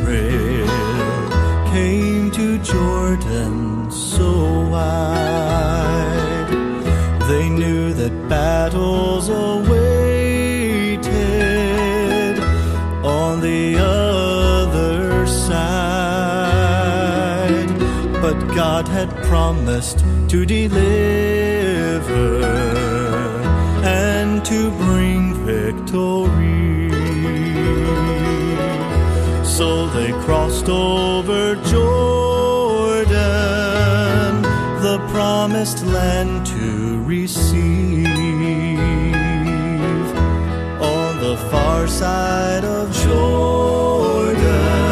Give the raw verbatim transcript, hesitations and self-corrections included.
Israel came to Jordan so wide, they knew that battles awaited on the other side. But God had promised to deliver and to bring victory. So they crossed over Jordan, the promised land to receive. On the far side of Jordan,